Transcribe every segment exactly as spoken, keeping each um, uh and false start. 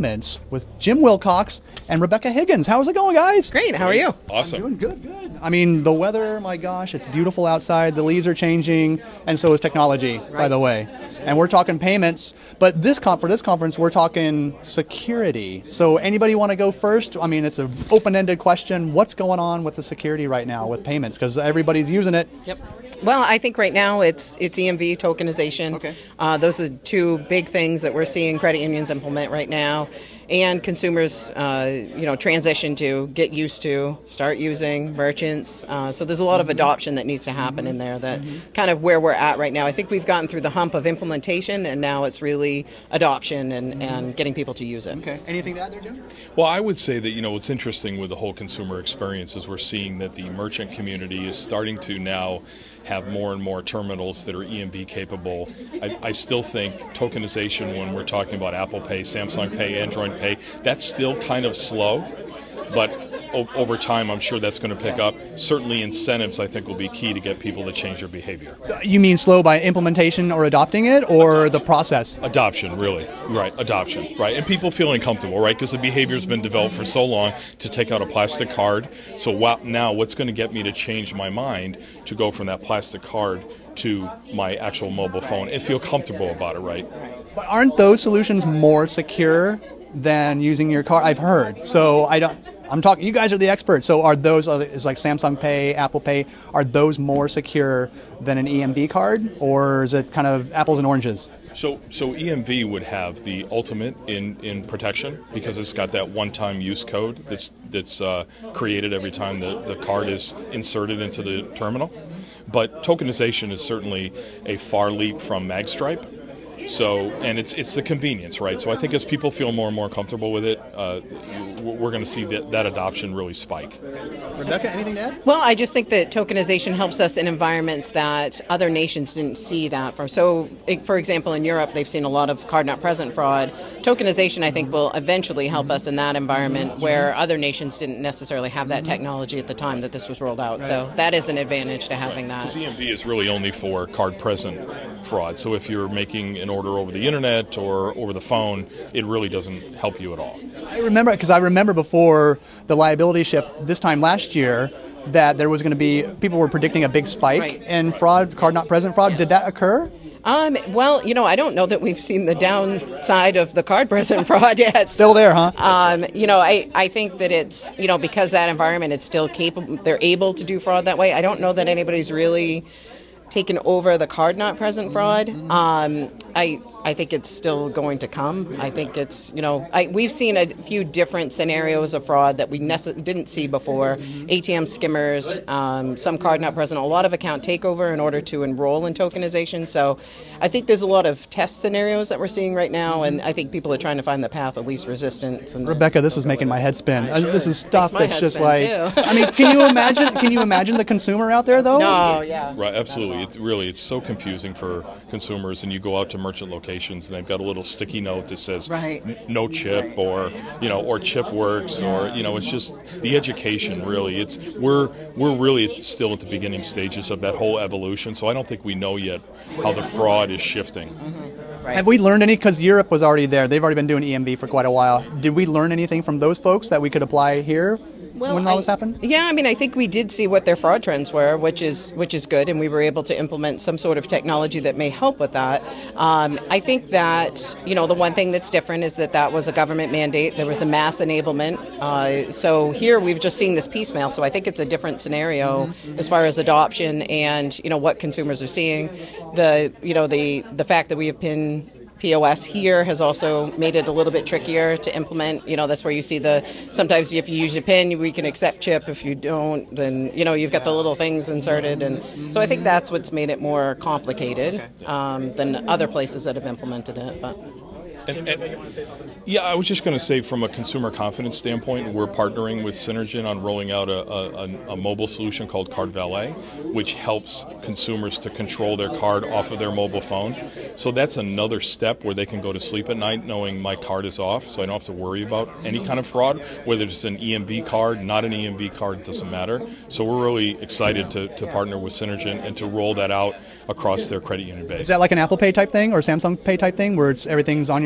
payments with Jim Wilcox and Rebecca Higgins. How's it going, guys? Great. How are you? Awesome. I'm doing good, good. I mean, the weather, my gosh, it's beautiful outside. The leaves are changing, and so is technology, right. by the way. And we're talking payments, but this con- for this conference, we're talking security. So anybody want to go first? I mean, it's an open-ended question. What's going on with the security right now with payments? Because everybody's using it. Yep. Well, I think right now it's it's E M V tokenization. Okay. Uh, those are two big things that we're seeing credit unions implement right now, and consumers, uh, you know, transition to, get used to, start using, merchants. Uh, so there's a lot of adoption that needs to happen in there. That mm-hmm. kind of where we're at right now. I think we've gotten through the hump of implementation, and now it's really adoption and, mm-hmm. and getting people to use it. Okay. Anything to add there, Jim? Well, I would say that, you know, what's interesting with the whole consumer experience is we're seeing that the merchant community is starting to now have more and more terminals that are E M V capable. I, I still think tokenization, when we're talking about Apple Pay, Samsung Pay, Android Pay, that's still kind of slow, but o- over time I'm sure that's going to pick up. Certainly incentives, I think, will be key to get people to change their behavior. So you mean slow by implementation or adopting it, or the process? Adoption, really. Right, adoption, right. And people feeling comfortable, right, because the behavior's been developed for so long to take out a plastic card. So wow, now what's going to get me to change my mind to go from that plastic card to my actual mobile phone and feel comfortable about it, right? But aren't those solutions more secure than using your card? I've heard. So I don't. I'm talking. You guys are the experts. So are those? Is like Samsung Pay, Apple Pay? Are those more secure than an E M V card, or is it kind of apples and oranges? So, so E M V would have the ultimate in, in protection because it's got that one-time use code that's that's uh, created every time the, the card is inserted into the terminal. But tokenization is certainly a far leap from MagStripe. So, and it's it's the convenience, right? So I think as people feel more and more comfortable with it, uh, we're going to see that, that adoption really spike. Rebecca, anything to add? Well, I just think that tokenization helps us in environments that other nations didn't see that from. So, for example, in Europe, they've seen a lot of card-not-present fraud. Tokenization, I think, will eventually help us in that environment where other nations didn't necessarily have that technology at the time that this was rolled out. Right. So that is an advantage to having that. Because E M V is really only for card-present fraud. So if you're making an order over the internet or over the phone, it really doesn't help you at all. I remember, because I remember before the liability shift this time last year, that there was going to be, people were predicting a big spike right. in fraud, card-not-present fraud. Did that occur? Um, well, you know, I don't know that we've seen the downside of the card-present fraud yet. Still there, huh? Um, you know, I, I think that it's, you know, because that environment, it's still capable, they're able to do fraud that way. I don't know that anybody's really taken over the card-not-present fraud. Um, I I think it's still going to come. I think it's, you know, I, we've seen a few different scenarios of fraud that we nece- didn't see before. A T M skimmers, um, some card-not-present, a lot of account takeover in order to enroll in tokenization. So I think there's a lot of test scenarios that we're seeing right now, and I think people are trying to find the path of least resistance. And Rebecca, this is making my head spin. Uh, this is stuff that's just spin, like, too. I mean, can you imagine? Can you imagine the consumer out there though? No, yeah. Right, absolutely. It really, it's so confusing for consumers, and you go out to merchant locations and they've got a little sticky note that says right. no chip, right. or you know, or chip works, or you know, it's just the education. Really, it's we're we're really still at the beginning stages of that whole evolution. So I don't think we know yet how the fraud is shifting. Mm-hmm. Right. Have we learned any? Because Europe was already there; they've already been doing E M V for quite a while. Did we learn anything from those folks that we could apply here? Well, when all I, this happened? Yeah, I mean, I think we did see what their fraud trends were, which is which is good, and we were able to implement some sort of technology that may help with that. Um, I think that, you know, the one thing that's different is that that was a government mandate. There was a mass enablement. Uh, so here we've just seen this piecemeal. So I think it's a different scenario mm-hmm. as far as adoption and, you know, what consumers are seeing. The, you know, the the fact that we have been P O S here has also made it a little bit trickier to implement. You know, that's where you see the, sometimes if you use your PIN, we can accept chip. If you don't, then, you know, you've got the little things inserted. And so I think that's what's made it more complicated um, than other places that have implemented it. But. And, and, yeah, I was just going to say, from a consumer confidence standpoint, we're partnering with Synergen on rolling out a, a, a mobile solution called Card Valet, which helps consumers to control their card off of their mobile phone. So that's another step where they can go to sleep at night knowing my card is off, so I don't have to worry about any kind of fraud, whether it's an E M V card, not an E M V card, it doesn't matter. So we're really excited to, to partner with Synergen and to roll that out across their credit union base. Is that like an Apple Pay type thing or Samsung Pay type thing, where it's everything's on your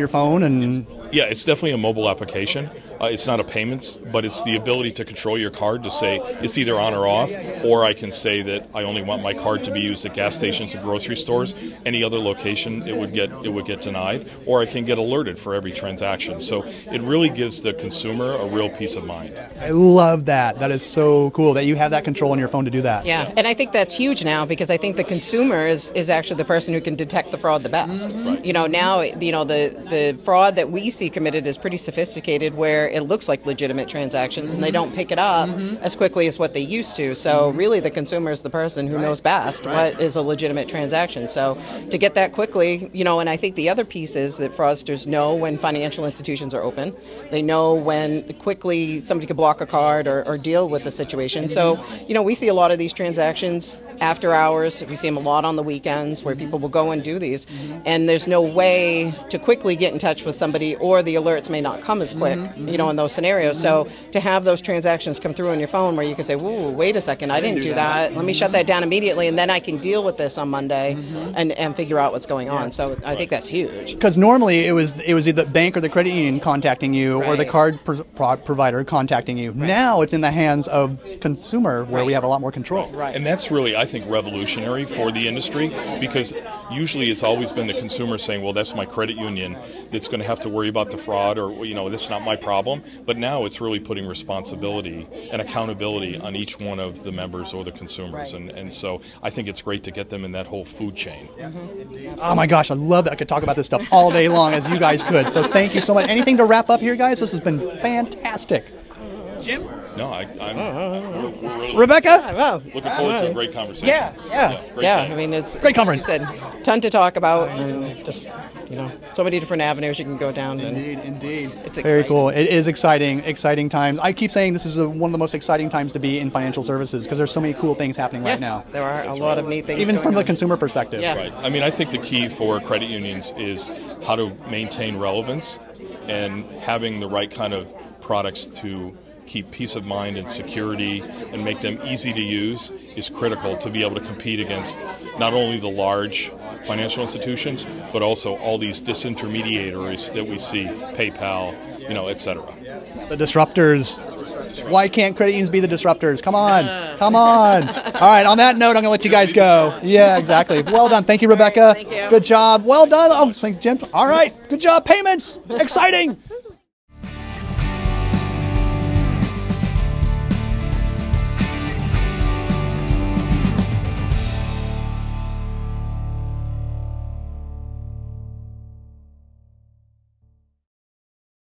your phone and. Yeah, it's definitely a mobile application. Uh, it's not a payments, but it's the ability to control your card to say it's either on or off, or I can say that I only want my card to be used at gas stations and grocery stores. Any other location, it would get it would get denied, or I can get alerted for every transaction. So it really gives the consumer a real peace of mind. I love that. That is so cool that you have that control on your phone to do that. Yeah, and I think that's huge now because I think the consumer is, is actually the person who can detect the fraud the best. Right. You know, now, you know, the, the fraud that we see committed is pretty sophisticated where it looks like legitimate transactions and they don't pick it up mm-hmm. as quickly as what they used to. So really the consumer is the person who right. knows best right. what is a legitimate transaction. So to get that quickly, you know, and I think the other piece is that fraudsters know when financial institutions are open. They know when quickly somebody could block a card or, or deal with the situation. So, you know, we see a lot of these transactions after hours. We see them a lot on the weekends where people will go and do these. Mm-hmm. And there's no way to quickly get in touch with somebody, or the alerts may not come as quick, mm-hmm. you know, in those scenarios. Mm-hmm. So to have those transactions come through on your phone where you can say, whoa, wait a second, I didn't, didn't do that. that. Let me shut that down immediately, and then I can deal with this on Monday mm-hmm. and, and figure out what's going on. So I think that's huge. Because normally it was it was either the bank or the credit union contacting you right. or the card pro- pro- provider contacting you. Right. Now it's in the hands of consumer where right. we have a lot more control. Right. And that's really, I think, revolutionary for the industry, because usually it's always been the consumer saying, well, that's my credit union that's going to have to worry about the fraud, or, you know, this is not my problem. But now it's really putting responsibility and accountability on each one of the members or the consumers. Right. And, and so I think it's great to get them in that whole food chain. Mm-hmm. Oh my gosh, I love that. I could talk about this stuff all day long, as you guys could. So thank you so much. Anything to wrap up here, guys? This has been fantastic. Jim? No, I, I'm we're, we're really Rebecca? Yeah, well, looking forward to a great conversation. Yeah, yeah, yeah. Great yeah. time. I mean, it's great conference. Like you said, ton to talk about, and just, you know, so many different avenues you can go down. Indeed, and indeed. It's exciting. Very cool. It is exciting, exciting times. I keep saying this is a, one of the most exciting times to be in financial services because there's so many cool things happening yeah, right now. There are That's a lot right. of neat things. Even going from the on. consumer perspective. Yeah. Right. I mean, I think the key for credit unions is how to maintain relevance and having the right kind of products to keep peace of mind and security and make them easy to use is critical to be able to compete against not only the large financial institutions, but also all these disintermediaries that we see, PayPal, you know, et cetera. The disruptors. Why can't credit unions be the disruptors? Come on. Come on. All right, on that note, I'm going to let you guys go. Yeah, exactly. Well done. Thank you, Rebecca. Thank you. Good job. Well done. Oh, thanks, Jim. All right. Good job. Payments. Exciting.